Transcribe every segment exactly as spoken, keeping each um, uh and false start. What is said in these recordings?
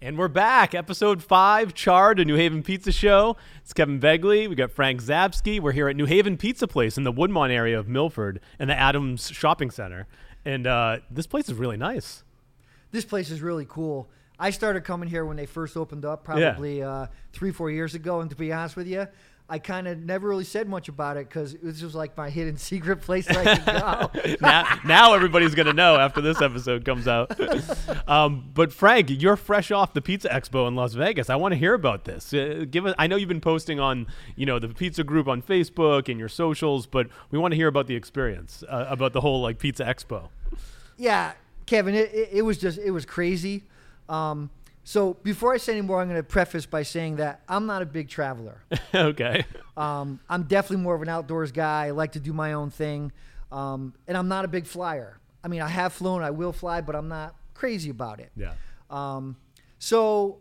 And we're back. Episode five, Charred, a New Haven pizza show. It's Kevin Begley. We got Frank Zabsky. We're here at New Haven Pizza Place in the Woodmont area of Milford in the Adams Shopping Center. And uh, this place is really nice. This place is really cool. I started coming here when they first opened up, probably yeah. uh, three, four years ago. And to be honest with you, I kind of never really said much about it because it was just like my hidden secret place that I could go. now, now everybody's going to know after this episode comes out. um, but Frank, you're fresh off the Pizza Expo in Las Vegas. I want to hear about this. Uh, give it. I know you've been posting on, you know, the pizza group on Facebook and your socials, but we want to hear about the experience, uh, about the whole like Pizza Expo. Yeah, Kevin, it, it, it was just it was crazy. Um, So before I say any more, I'm going to preface by saying that I'm not a big traveler. Okay. Um, I'm definitely more of an outdoors guy. I like to do my own thing. Um, and I'm not a big flyer. I mean, I have flown, I will fly, but I'm not crazy about it. Yeah. Um, so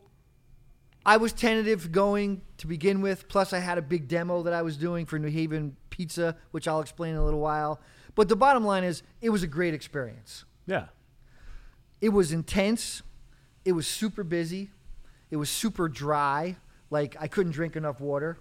I was tentative going to begin with. Plus, I had a big demo that I was doing for New Haven Pizza, which I'll explain in a little while. But the bottom line is, it was a great experience. Yeah. It was intense. It was super busy. It was super dry. Like, I couldn't drink enough water.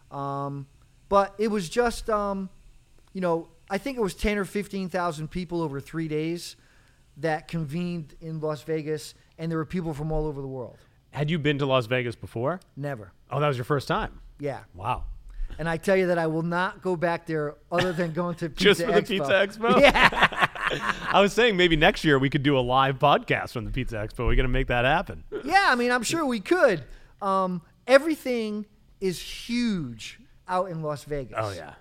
Um, but it was just, um, you know, I think it was ten or fifteen thousand people over three days that convened in Las Vegas, and there were people from all over the world. Had you been to Las Vegas before? Never. Oh, that was your first time? Yeah. Wow. And I tell you that I will not go back there other than going to Pizza Just for Expo. the Pizza Expo? Yeah. I was saying maybe next year we could do a live podcast from the Pizza Expo. We're going to make that happen. Yeah, I mean, I'm sure we could. Um, everything is huge out in Las Vegas. Oh, yeah.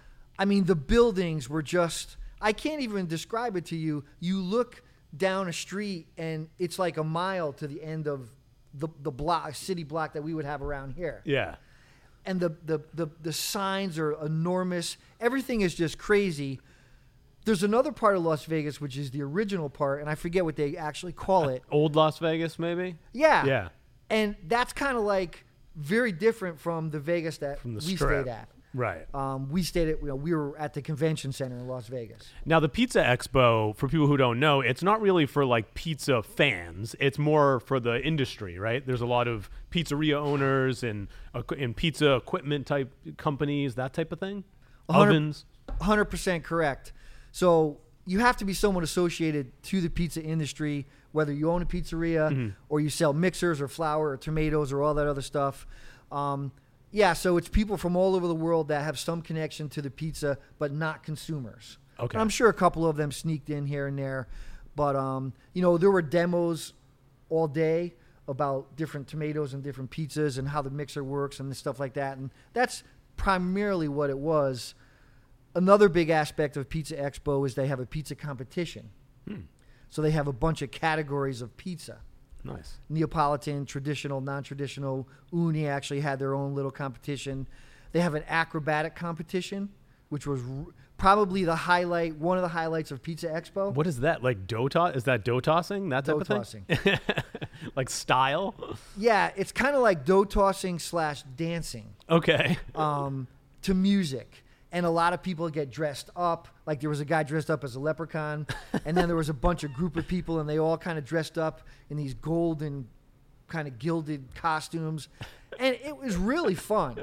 I mean, the buildings were just, I can't even describe it to you. You look down a street and it's like a mile to the end of the, the block, city block that we would have around here. Yeah. And the, the, the, the signs are enormous. Everything is just crazy. There's another part of Las Vegas, which is the original part, and I forget what they actually call it. Old Las Vegas, maybe? Yeah. Yeah. And that's kind of like very different from the Vegas that from the we Strip. stayed at. Right. Um, we stayed at, you know, we were at the convention center in Las Vegas. Now, the Pizza Expo, for people who don't know, it's not really for like pizza fans. It's more for the industry, right? There's a lot of pizzeria owners and, uh, and pizza equipment type companies, that type of thing. Ovens. one hundred percent correct. So you have to be somewhat associated to the pizza industry, whether you own a pizzeria mm-hmm. or you sell mixers or flour or tomatoes or all that other stuff. Um, yeah, so it's people from all over the world that have some connection to the pizza, but not consumers. Okay. And I'm sure a couple of them sneaked in here and there. But, um, you know, there were demos all day about different tomatoes and different pizzas and how the mixer works and stuff like that. And that's primarily what it was. Another big aspect of Pizza Expo is they have a pizza competition. Hmm. So they have a bunch of categories of pizza. Nice. Neapolitan, traditional, non-traditional. Uni actually had their own little competition. They have an acrobatic competition, which was r- probably the highlight, one of the highlights of Pizza Expo. What is that? Like dough toss? Is that dough tossing? That type dough of thing? tossing. Like style? Yeah, it's kind of like dough tossing slash dancing. Okay. Um, to music. And a lot of people get dressed up. Like there was a guy dressed up as a leprechaun. And then there was a bunch of group of people, and they all kind of dressed up in these golden kind of gilded costumes. And it was really fun.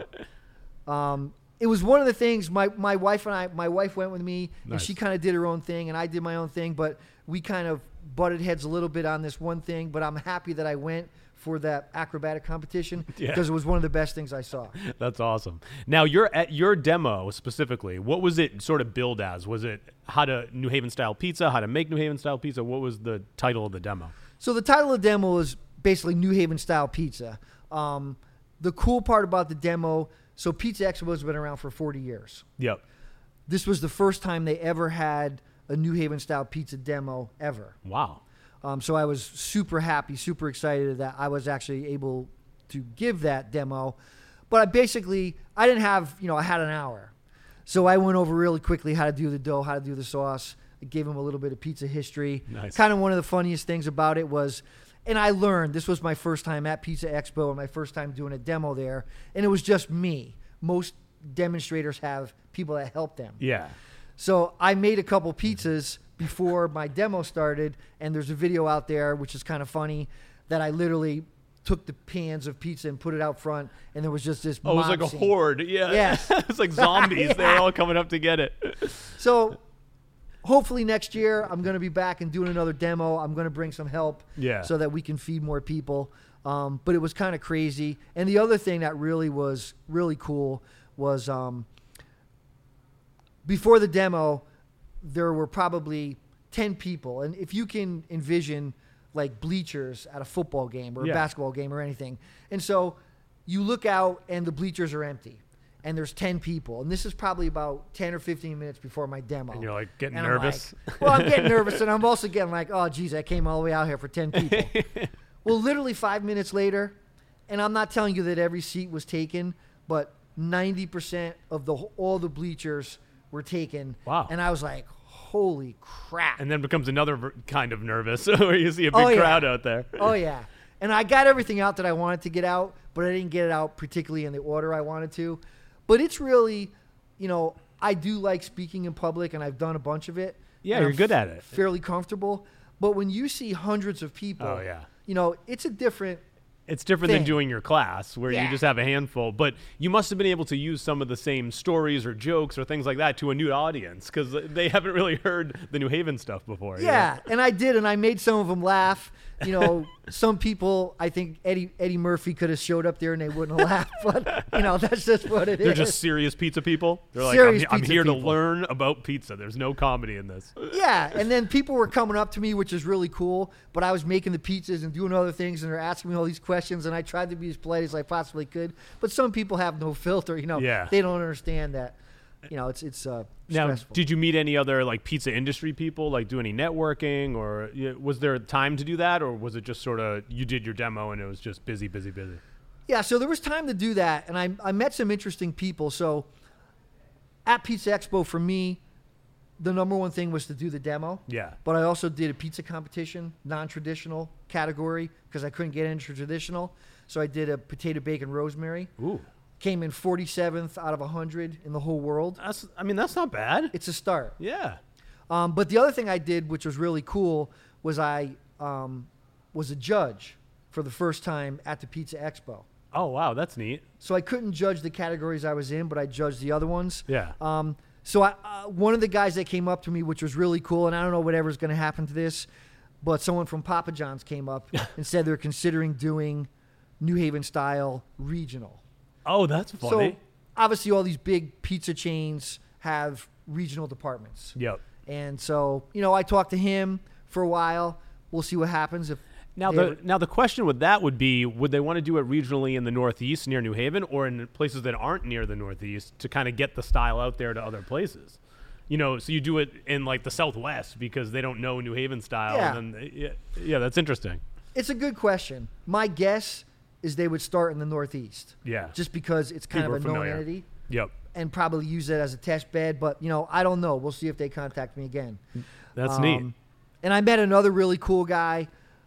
Um, it was one of the things my, my wife and I, my wife went with me, and Nice. she kind of did her own thing, and I did my own thing. But we kind of butted heads a little bit on this one thing. But I'm happy that I went for that acrobatic competition Yeah. because it was one of the best things I saw. That's awesome. Now, your at your demo specifically, what was it sort of billed as? Was it how to New Haven style pizza, how to make New Haven style pizza? What was the title of the demo? So the title of the demo is basically New Haven style pizza. Um, the cool part about the demo, so Pizza Expo has been around for forty years. Yep. This was the first time they ever had a New Haven style pizza demo ever. Wow. Um, so I was super happy, super excited that I was actually able to give that demo. But I basically, I didn't have, you know, I had an hour. So I went over really quickly how to do the dough, how to do the sauce. I gave them a little bit of pizza history. Nice. Kind of one of the funniest things about it was, and I learned, this was my first time at Pizza Expo and my first time doing a demo there. And it was just me. Most demonstrators have people that help them. Yeah. So I made a couple pizzas before my demo started, and there's a video out there, which is kind of funny, that I literally took the pans of pizza and put it out front, and there was just this. Oh, it was like a scene. horde. Yeah. Yes. It's like zombies. Yeah. They're all coming up to get it. So hopefully next year I'm going to be back and doing another demo. I'm going to bring some help Yeah. so that we can feed more people. Um, but it was kind of crazy. And the other thing that really was really cool was um, before the demo, there were probably ten people. And if you can envision like bleachers at a football game or a Yeah. basketball game or anything. And so you look out and the bleachers are empty. And there's ten people. And this is probably about ten or fifteen minutes before my demo. And you're like getting And I'm nervous. like- well, I'm getting nervous, and I'm also getting like, oh, geez, I came all the way out here for ten people. Well, literally five minutes later, and I'm not telling you that every seat was taken, but ninety percent of the all the bleachers were taken. Wow. And I was like, holy crap. And then becomes another ver- kind of nervous where you see a big Oh, yeah. crowd out there. Oh, yeah. And I got everything out that I wanted to get out, but I didn't get it out particularly in the order I wanted to. But it's really, you know, I do like speaking in public, and I've done a bunch of it. Yeah, and you're I'm good at it. Fairly comfortable. But when you see hundreds of people, Oh, yeah. you know, it's a different It's different than thing. doing your class where you Yeah. just have a handful. But you must have been able to use some of the same stories or jokes or things like that to a new audience because they haven't really heard the New Haven stuff before. you know? Yeah, and I did, and I made some of them laugh. You know, some people, I think Eddie Eddie Murphy could have showed up there and they wouldn't have laughed, but you know, that's just what it is. They're just serious pizza people. They're like, Serious I'm, I'm pizza here to people. learn about pizza. There's no comedy in this. Yeah, and then people were coming up to me, which is really cool. But I was making the pizzas and doing other things, and they're asking me all these questions, and I tried to be as polite as I possibly could. But some people have no filter, you know. Yeah. They don't understand that. You know, it's it's uh, Now, stressful. did you meet any other like pizza industry people? Like, do any networking, or yeah, was there time to do that, or was it just sort of you did your demo and it was just busy, busy, busy? Yeah, so there was time to do that, and I I met some interesting people. So at Pizza Expo, for me, the number one thing was to do the demo. Yeah. But I also did a pizza competition, non-traditional category, because I couldn't get into traditional. So I did a potato bacon rosemary. Ooh, Came in forty-seventh out of one hundred in the whole world. that's. I mean, that's not bad. It's a start. Yeah. Um, but the other thing I did, which was really cool, was I um, was a judge for the first time at the Pizza Expo. Oh wow, that's neat. So I couldn't judge the categories I was in, but I judged the other ones. Yeah. Um, so I, uh, one of the guys that came up to me, which was really cool, and I don't know whatever's going to happen to this, but someone from Papa John's came up and said they're considering doing New Haven style regional. Oh, that's funny. So obviously all these big pizza chains have regional departments. Yep. And so, you know, I talked to him for a while. We'll see what happens if Now they the ever- now the question with that would be, would they want to do it regionally in the Northeast near New Haven, or in places that aren't near the Northeast to kind of get the style out there to other places? You know, so you do it in like the Southwest because they don't know New Haven style. Yeah. And then, yeah, yeah, that's interesting. It's a good question. My guess is they would start in the Northeast. Yeah. Just because it's kind People of are a known familiar. entity, Yep. and probably use it as a test bed. But, you know, I don't know. We'll see if they contact me again. That's Um, neat. And I met another really cool guy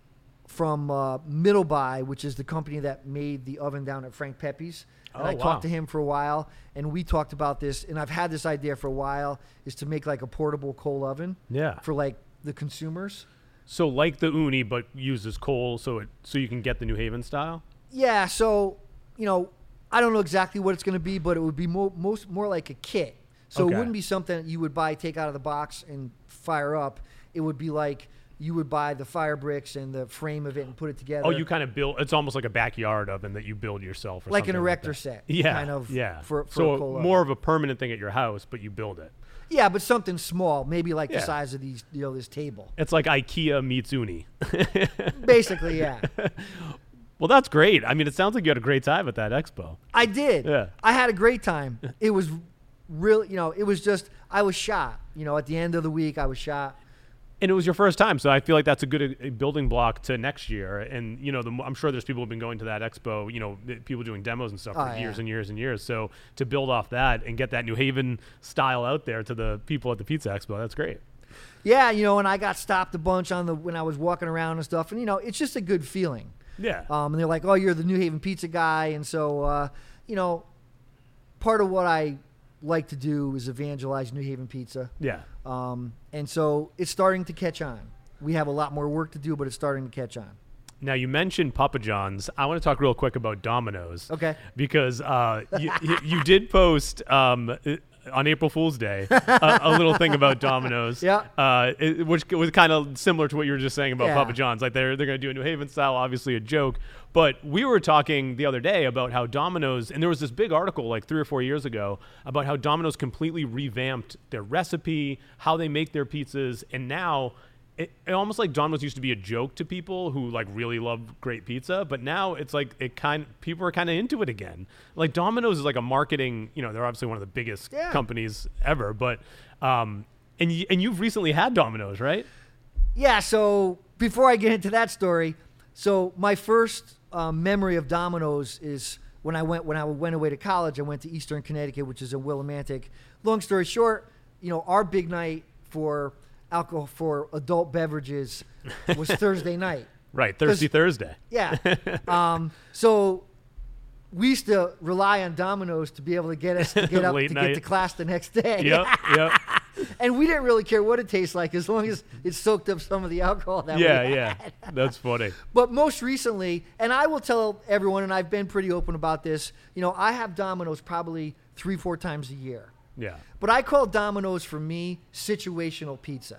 from uh, Middleby, which is the company that made the oven down at Frank Pepe's. And Oh, I wow. talked to him for a while, and we talked about this. And I've had this idea for a while, is to make like a portable coal oven Yeah. for like the consumers. So like the uni, but uses coal, so it so you can get the New Haven style. Yeah, so, you know, I don't know exactly what it's going to be, but it would be more, most, more like a kit. So Okay. it wouldn't be something that you would buy, take out of the box, and fire up. It would be like you would buy the fire bricks and the frame of it and put it together. Oh, you kind of build. It's almost like a backyard oven that you build yourself, or like an something erector that. set. Yeah, Kind of yeah. for, for so a coal more oven. of a permanent thing at your house, but you build it. Yeah, but something small, maybe like Yeah. the size of these, you know, this table. It's like IKEA meets uni. Basically, yeah. Well, that's great. I mean, it sounds like you had a great time at that expo. I did. Yeah. I had a great time. It was really, you know, it was just, I was shot. You know, at the end of the week, I was shot. And it was your first time, so I feel like that's a good uh, building block to next year. And you know, the, mo- I'm sure there's people who've been going to that expo. You know, th- people doing demos and stuff Oh, for yeah. years and years and years. So to build off that and get that New Haven style out there to the people at the Pizza Expo, that's great. Yeah, you know, and I got stopped a bunch on the when I was walking around and stuff, and you know, it's just a good feeling. Yeah. Um, and they're like, "Oh, you're the New Haven pizza guy," and so, uh, you know, part of what I like to do is evangelize New Haven pizza. yeah. Um, and so it's starting to catch on. We have a lot more work to do, but it's starting to catch on. Now, you mentioned Papa John's. I want to talk real quick about Domino's. Okay. Because uh, you, you, you did post um, on April Fool's Day a, a little thing about Domino's. Yeah. Uh, it, which was kind of similar to what you were just saying about Yeah. Papa John's. Like they're they're going to do a New Haven style, obviously a joke. But we were talking the other day about how Domino's, and there was this big article like three or four years ago about how Domino's completely revamped their recipe, how they make their pizzas, and now it, it almost like Domino's used to be a joke to people who like really love great pizza, but now it's like it kind people are kind of into it again. Like Domino's is like a marketing, you know, they're obviously one of the biggest Yeah. companies ever, but um, and y- and you've recently had Domino's, right? Yeah, so before I get into that story, so my first um, memory of Domino's is when I went when I went away to college. I went to Eastern Connecticut, which is in Willimantic. Long story short, you know, our big night for alcohol for adult beverages was Thursday night. Right, Thirsty Thursday. Yeah. Um, so we used to rely on Domino's to be able to get us to get up Late to night. get to class the next day. Yep, yep. And we didn't really care what it tastes like as long as it soaked up some of the alcohol that Yeah, we yeah. had. That's funny. But most recently, and I will tell everyone, and I've been pretty open about this, you know, I have Domino's probably three, four times a year. Yeah. But I call Domino's, for me, situational pizza.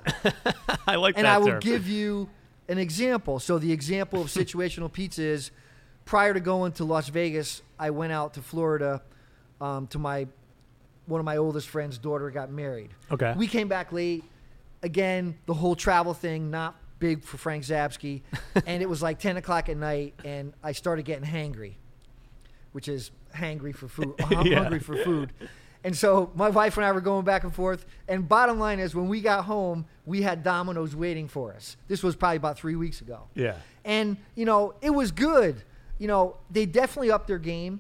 I like And that I will term. give you an example. So the example of situational pizza is prior to going to Las Vegas, I went out to Florida um, to my one of my oldest friend's daughter got married. Okay. We came back late. Again, the whole travel thing, not big for Frank Zabsky. And it was like ten o'clock at night, and I started getting hangry, which is hangry for food, I'm Yeah. hungry for food. And so my wife and I were going back and forth. And bottom line is, when we got home, we had Domino's waiting for us. This was probably about three weeks ago. Yeah. And, you know, it was good. You know, they definitely upped their game.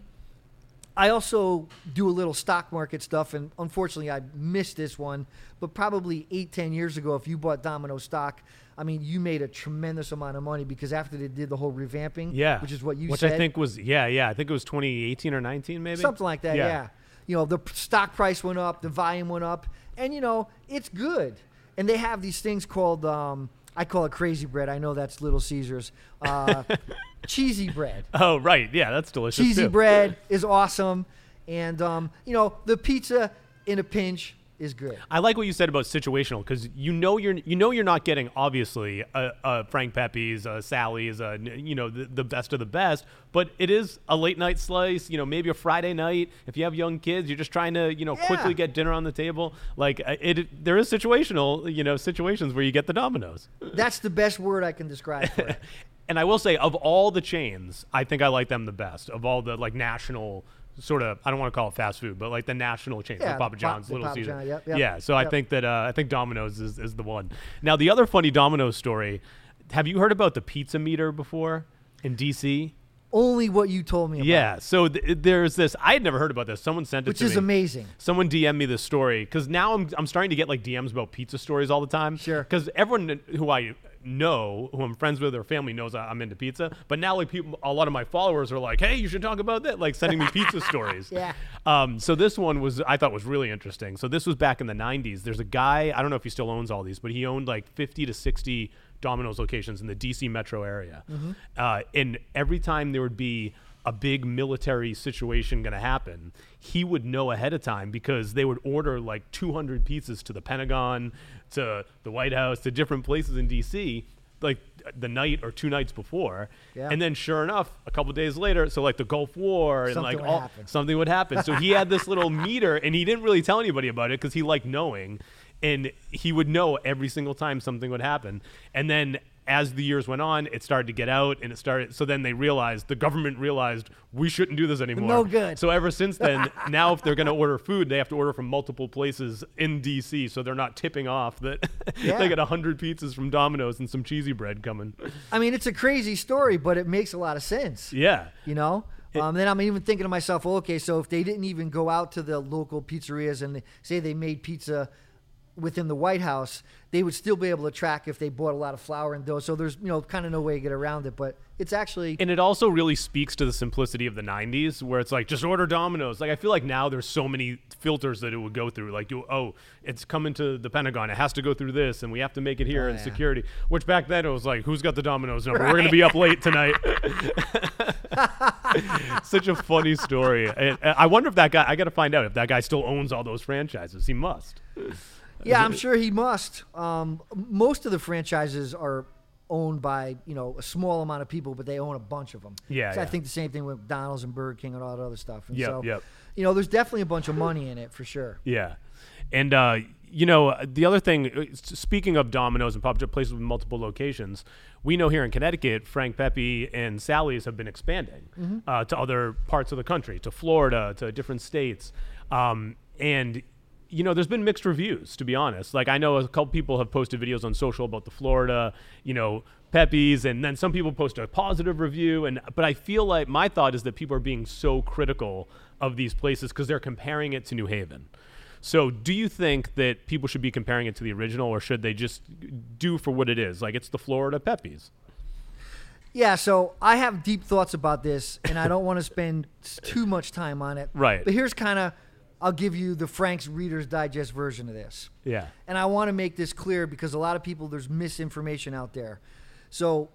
I also do a little stock market stuff, and unfortunately I missed this one. But probably eight, ten years ago, if you bought Domino stock, I mean, you made a tremendous amount of money because after they did the whole revamping, Yeah. which is what you Which said. I think was, yeah, yeah. I think it was twenty eighteen or nineteen maybe. Something like that, yeah. You know, the p- stock price went up, the volume went up, and, you know, it's good. And they have these things called, um, I call it crazy bread. I know that's Little Caesars. Uh, cheesy bread. Oh, right. Yeah, that's delicious Cheesy too. bread is awesome. And, um, you know, the pizza in a pinch is good. I like what you said about situational because you know you're you know you're not getting obviously a, a Frank Pepe's, a Sally's, a, you know the, the best of the best, but it is a late night slice. You know, maybe a Friday night if you have young kids, you're just trying to you know Yeah. quickly get dinner on the table. Like uh, it, there is situational you know situations where you get the Domino's. That's the best word I can describe for it. And I will say, of all the chains, I think I like them the best. Of all the like national sort of, I don't want to call it fast food, but like the national chains, Yeah, like Papa the John's, Pa- the Little Papa Caesar. John, yep, yep, yeah, so I yep. think that uh, I think Domino's is, is the one. Now, the other funny Domino's story. Have you heard about the pizza meter before in D C? Only what you told me about. Yeah. So th- there's this. I had never heard about this. Someone sent it Which to is me. amazing. Someone D M'd me this story because now I'm I'm starting to get like D Ms about pizza stories all the time. Sure. Because everyone who I know, who I'm friends with, or family knows I- I'm into pizza. But now like people, a lot of my followers are like, "Hey, you should talk about that." Like sending me pizza stories. Yeah. Um. So this one was I thought was really interesting. So this was back in the nineties. There's a guy, I don't know if he still owns all these, but he owned like fifty to sixty Domino's locations in the D C metro area. Mm-hmm. Uh, and every time there would be a big military situation going to happen, he would know ahead of time because they would order like two hundred pizzas to the Pentagon, to the White House, to different places in D C, like the night or two nights before. Yeah. And then sure enough, a couple days later, so like the Gulf War and Something like would all, happen. something would happen. So he had this little meter and he didn't really tell anybody about it because he liked knowing. And he would know every single time something would happen. And then as the years went on, it started to get out and it started. So then they realized, the government realized we shouldn't do this anymore. No good. So ever since then, now if they're going to order food, they have to order from multiple places in D C. So they're not tipping off that Yeah. they got one hundred pizzas from Domino's and some cheesy bread coming. I mean, it's a crazy story, but it makes a lot of sense. Yeah. You know? Um, then I'm even thinking to myself, well, okay, so if they didn't even go out to the local pizzerias and they, say they made pizza within the White House, they would still be able to track if they bought a lot of flour and dough. So there's, you know, kind of no way to get around it. But it's actually... And it also really speaks to the simplicity of the nineties, where it's like, just order Domino's. Like, I feel like now there's so many filters that it would go through. Like, you, oh, it's coming to the Pentagon. It has to go through this, and we have to make it here Oh, in yeah. security. Which back then it was like, who's got the Domino's number? We're going to be up late tonight. Such a funny story. I, I wonder if that guy, I got to find out if that guy still owns all those franchises. He must. Yeah, I'm sure he must. Um, most of the franchises are owned by, you know, a small amount of people, but they own a bunch of them. Yeah, so I yeah. think the same thing with McDonald's and Burger King and all that other stuff. And Yep, so, yep. you know, there's definitely a bunch of money in it for sure. Yeah. And, uh, you know, the other thing, uh, speaking of Domino's and pop-up places with multiple locations, we know here in Connecticut, Frank Pepe and Sally's have been expanding Mm-hmm. uh, to other parts of the country, to Florida, to different states. Um, and, you know, there's been mixed reviews, to be honest. Like, I know a couple people have posted videos on social about the Florida, you know, Pepe's, and then some people post a positive review. And but I feel like my thought is that people are being so critical of these places because they're comparing it to New Haven. So do you think that people should be comparing it to the original, or should they just do for what it is? Like, it's the Florida Pepe's. Yeah, so I have deep thoughts about this, and I don't want to spend s- too much time on it. Right. But here's kind of, I'll give you the Frank's Reader's Digest version of this. Yeah. And I want to make this clear because a lot of people, there's misinformation out there. So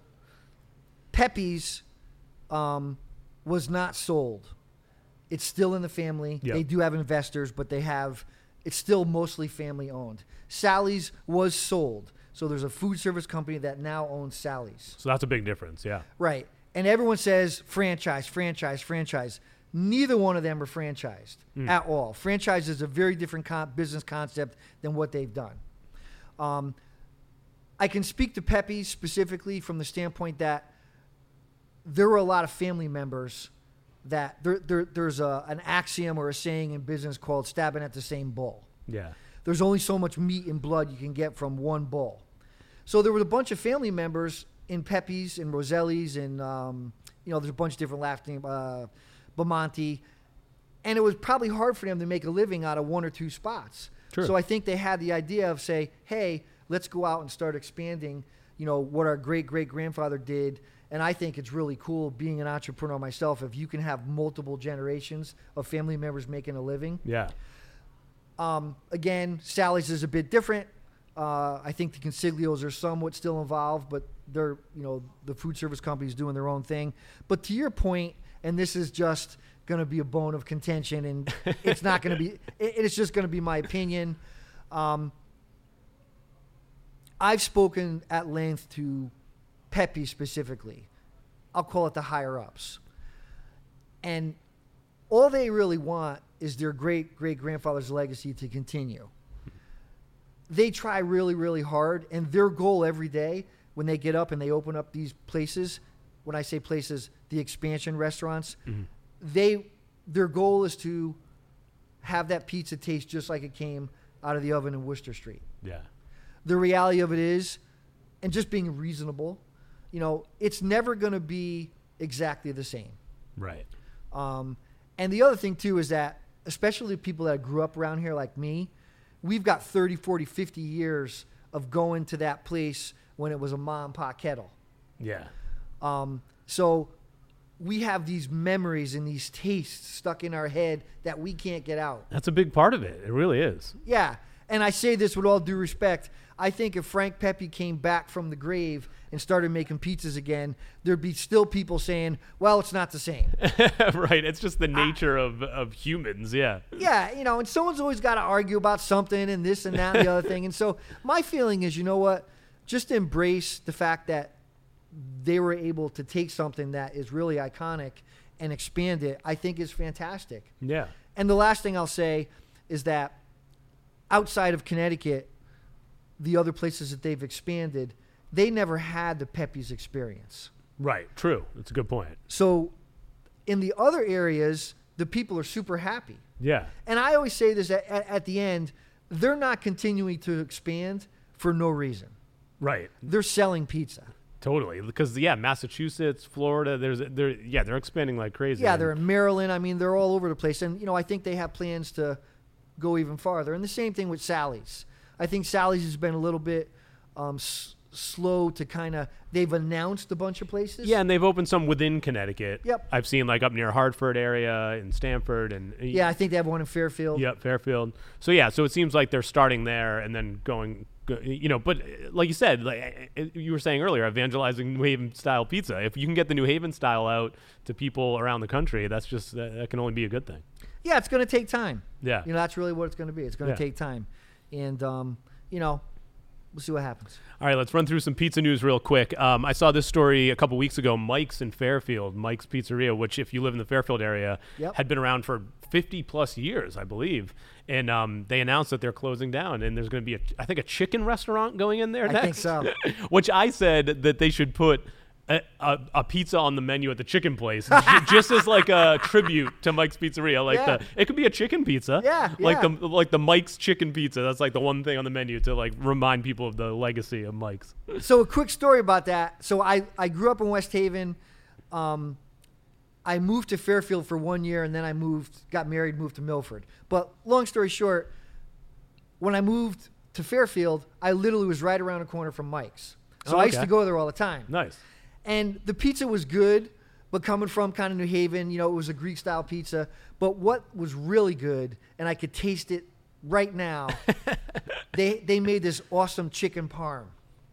Pepe's um, was not sold. It's still in the family. Yep. They do have investors, but they have, it's still mostly family owned. Sally's was sold. So there's a food service company that now owns Sally's. So that's a big difference. Yeah. Right. And everyone says franchise, franchise, franchise. Neither one of them are franchised at all. Franchise is a very different con- business concept than what they've done. Um, I can speak to Pepe's specifically from the standpoint that there were a lot of family members that there, there, there's a, an axiom or a saying in business called stabbing at the same bull. Yeah. There's only so much meat and blood you can get from one bull. So there were a bunch of family members in Pepe's and Roselli's and, um, you know, there's a bunch of different laughing, uh, Bamonte. And it was probably hard for them to make a living out of one or two spots. True. So I think they had the idea of say, hey, let's go out and start expanding, you know, what our great great grandfather did. And I think it's really cool being an entrepreneur myself. If you can have multiple generations of family members making a living. Yeah. Um, again, Sally's is a bit different. Uh, I think the Consiglios are somewhat still involved, but they're, you know, the food service companies doing their own thing. But to your point, and this is just going to be a bone of contention, and it's not going to be, it, it's just going to be my opinion. Um, I've spoken at length to Pepe specifically. I'll call it the higher ups. And all they really want is their great great grandfather's legacy to continue. They try really, really hard, and their goal every day when they get up and they open up these places, when I say places, the expansion restaurants, Mm-hmm. they their goal is to have that pizza taste just like it came out of the oven in Worcester Street. Yeah. The reality of it is, and just being reasonable, you know, it's never going to be exactly the same. Right. Um, and the other thing, too, is that, especially people that grew up around here like me, we've got thirty, forty, fifty years of going to that place when it was a mom and pop kettle. Yeah. Um, so we have these memories and these tastes stuck in our head that we can't get out. That's a big part of it. It really is. Yeah. And I say this with all due respect. I think if Frank Pepe came back from the grave and started making pizzas again, there'd be still people saying, well, it's not the same. Right. It's just the nature of, of humans. Yeah. Yeah, you know, and someone's always got to argue about something and this and that and the other thing. And so my feeling is, you know what? Just embrace the fact that they were able to take something that is really iconic and expand it. I think is fantastic. Yeah. And the last thing I'll say is that outside of Connecticut, the other places that they've expanded, they never had the Pepe's experience. Right. True. That's a good point. So in the other areas, the people are super happy. Yeah. And I always say this at, at, at the end, they're not continuing to expand for no reason. Right. They're selling pizza. Totally. Because, yeah, Massachusetts, Florida, there's, they're, yeah, they're expanding like crazy. Yeah, they're in Maryland. I mean, they're all over the place. And, you know, I think they have plans to go even farther. And the same thing with Sally's. I think Sally's has been a little bit um, s- slow to kind of. They've announced a bunch of places. Yeah, and they've opened some within Connecticut. Yep. I've seen like up near Hartford area in Stamford and Yeah, I think they have one in Fairfield. Yep, Fairfield. So yeah, so it seems like they're starting there and then going, go- you know. But uh, like you said, like uh, you were saying earlier, evangelizing New Haven style pizza. If you can get the New Haven style out to people around the country, that's just that, that can only be a good thing. Yeah, it's going to take time. Yeah. You know, that's really what it's going to be. It's going to Yeah. take time. And, um, you know, we'll see what happens. All right, let's run through some pizza news real quick. Um, I saw this story a couple weeks ago. Mike's in Fairfield, Mike's Pizzeria, which if you live in the Fairfield area, Yep. had been around for fifty plus years, I believe. And um, they announced that they're closing down, and there's going to be, a, I think, a chicken restaurant going in there I next. think so. Which I said that they should put a, a, a pizza on the menu at the chicken place, j- just as like a tribute to Mike's Pizzeria. Like Yeah. the, it could be a chicken pizza. Yeah, Like yeah. the like the Mike's chicken pizza. That's like the one thing on the menu to like remind people of the legacy of Mike's. So a quick story about that. So I, I grew up in West Haven. Um, I moved to Fairfield for one year, and then I moved, got married, moved to Milford. But long story short, when I moved to Fairfield, I literally was right around the corner from Mike's. So Oh, I used okay. to go there all the time. Nice. And the pizza was good, but coming from kind of New Haven, you know, it was a Greek style pizza. But what was really good, and I could taste it right now, they they made this awesome chicken parm.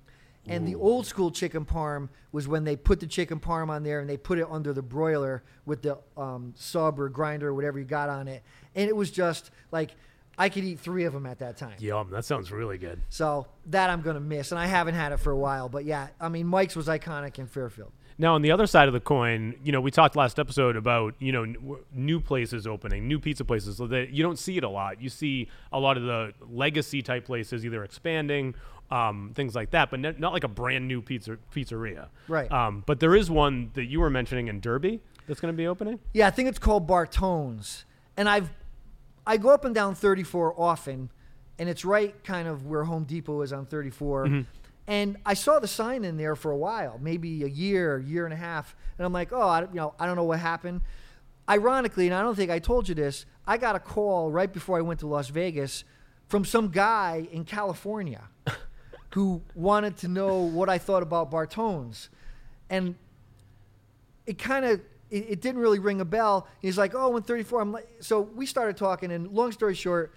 And the old school chicken parm was when they put the chicken parm on there and they put it under the broiler with the um, sub or grinder or whatever you got on it. And it was just like, I could eat three of them at that time. Yum. That sounds really good. So that I'm going to miss. And I haven't had it for a while. But yeah, I mean, Mike's was iconic in Fairfield. Now, on the other side of the coin, you know, we talked last episode about, you know, n- w- new places opening, new pizza places. So that you don't see it a lot. You see a lot of the legacy type places either expanding, um, things like that, but n- not like a brand new pizza pizzeria. Right. Um, but there is one that you were mentioning in Derby that's going to be opening. Yeah, I think it's called Bartone's. And I've I go up and down thirty-four often, and it's right kind of where Home Depot is on thirty-four. Mm-hmm. And I saw the sign in there for a while, maybe a year, a year and a half. And I'm like, oh, I, you know, I don't know what happened. Ironically, and I don't think I told you this, I got a call right before I went to Las Vegas from some guy in California who wanted to know what I thought about Bartone's. And it kind of, it, it didn't really ring a bell. He's like, oh, one thirty-four. I'm like, so we started talking, and long story short,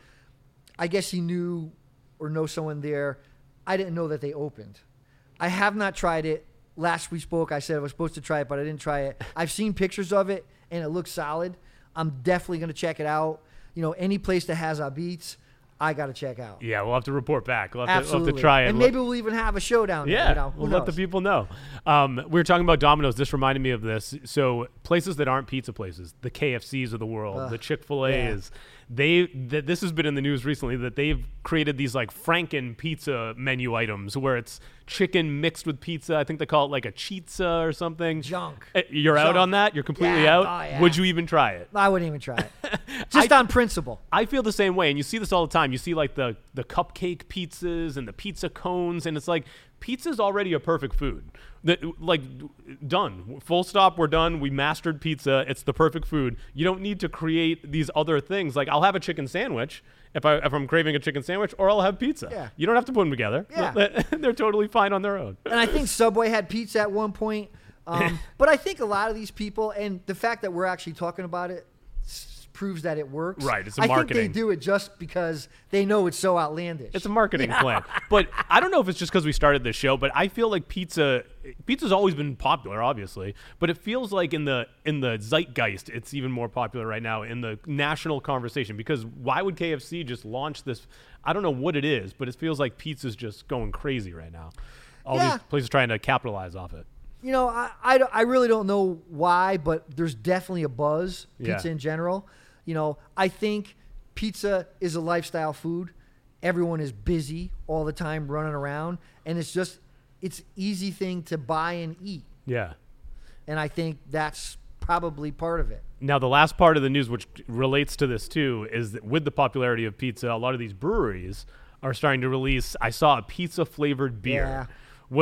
I guess he knew or know someone there. I didn't know that they opened. I have not tried it. Last we spoke, I said I was supposed to try it, but I didn't try it. I've seen pictures of it, and it looks solid. I'm definitely going to check it out. You know, any place that has our beats, I got to check out. Yeah, we'll have to report back. We'll have, to, we'll Absolutely. have to try it. And maybe we'll even have a showdown there. Yeah, You know, who we'll let the knows? people know. Um, we were talking about Domino's. This reminded me of this. So places that aren't pizza places, the K F Cs of the world, Ugh, the Chick-fil-A's, they th- this has been in the news recently that they've created these like Franken pizza menu items where it's chicken mixed with pizza. I think they call it like a chizza or something. Junk. Uh, You're out Junk. on that? You're completely Yeah, out? oh, yeah. Would you even try it? I wouldn't even try it. Just I- on principle. I feel the same way, and you see this all the time. You see like the the cupcake pizzas and the pizza cones, and it's like pizza's already a perfect food. That like done, full stop. We're done. We mastered pizza. It's the perfect food. You don't need to create these other things. Like I'll have a chicken sandwich if I if I'm craving a chicken sandwich, or I'll have pizza. Yeah. You don't have to put them together. Yeah. They're totally fine on their own. And I think Subway had pizza at one point. Um, but I think a lot of these people, and the fact that we're actually talking about it s- proves that it works. Right, it's a I marketing. think they do it just because they know it's so outlandish. It's a marketing plan. But I don't know if it's just because we started this show, but I feel like pizza pizza's always been popular, obviously. But it feels like in the in the zeitgeist, it's even more popular right now in the national conversation. Because why would K F C just launch this? I don't know what it is, but it feels like pizza's just going crazy right now. All Yeah. these places trying to capitalize off it. You know, I, I, don't- I really don't know why, but there's definitely a buzz, pizza Yeah. in general. You know, I think pizza is a lifestyle food. Everyone is busy all the time running around, and it's just, it's easy thing to buy and eat. Yeah. And I think that's probably part of it. Now, the last part of the news, which relates to this too, is that with the popularity of pizza, a lot of these breweries are starting to release. I saw a pizza flavored beer, Yeah. which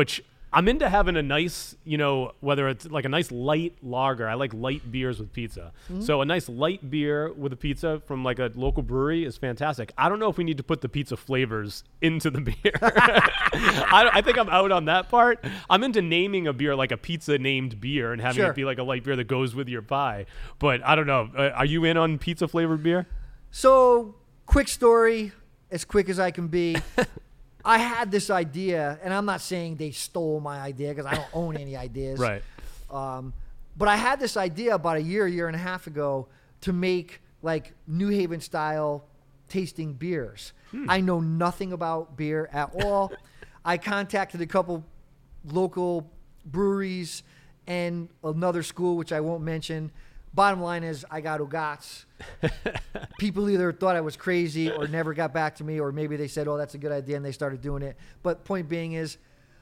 I'm into having a nice, you know, whether it's like a nice light lager. I like light beers with pizza. Mm-hmm. So a nice light beer with a pizza from like a local brewery is fantastic. I don't know if we need to put the pizza flavors into the beer. I, I think I'm out on that part. I'm into naming a beer like a pizza named beer and having Sure. it be like a light beer that goes with your pie. But I don't know. Uh, are you in on pizza flavored beer? So, quick story, as quick as I can be. I had this idea, and I'm not saying they stole my idea because I don't own any ideas. Right. Um, but I had this idea about a year, year and a half ago to make like New Haven style tasting beers. Hmm. I know nothing about beer at all. I contacted a couple local breweries and another school, which I won't mention. Bottom line is I got Ugats. People either thought I was crazy or never got back to me, or maybe they said, oh, that's a good idea, and they started doing it. But point being is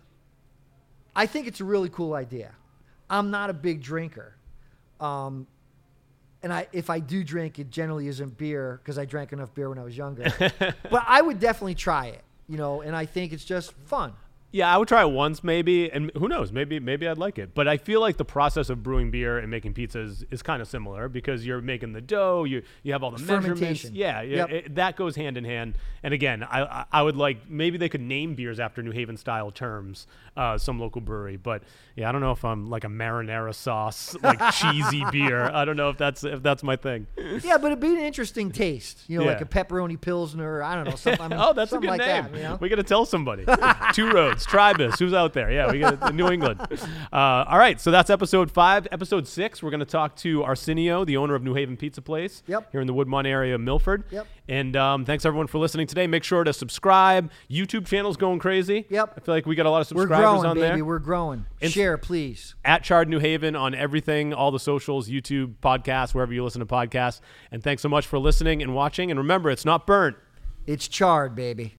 I think it's a really cool idea. I'm not a big drinker. Um, and I, if I do drink, it generally isn't beer because I drank enough beer when I was younger. But I would definitely try it, you know, and I think it's just fun. Yeah, I would try it once maybe, and who knows, maybe maybe I'd like it. But I feel like the process of brewing beer and making pizzas is kind of similar because you're making the dough, you you have all the measurements. Fermentation. Yeah, yeah Yep. it, that goes hand in hand. And again, I I- I would like, maybe they could name beers after New Haven style terms, uh, some local brewery. But yeah, I don't know if I'm like a marinara sauce, like cheesy beer. I don't know if that's if that's my thing. Yeah, but it'd be an interesting taste, you know, Yeah. like a pepperoni pilsner. I don't know, something. I mean, Oh, that's a something good like name. that, you know? We got to tell somebody. Two Roads, try this. Who's out there? Yeah, we got New England. Uh, all right, so that's episode five. Episode six, we're going to talk to Arsenio, the owner of New Haven Pizza Place Yep. here in the Woodmont area of Milford. Yep. And um, thanks, everyone, for listening today. Make sure to subscribe. YouTube channel's going crazy. Yep. I feel like we got a lot of We're subscribers growing, on baby. there. We're growing. Inst- Share, please. At Chard New Haven on everything, all the socials, YouTube, podcasts, wherever you listen to podcasts. And thanks so much for listening and watching. And remember, it's not burnt. It's charred, baby.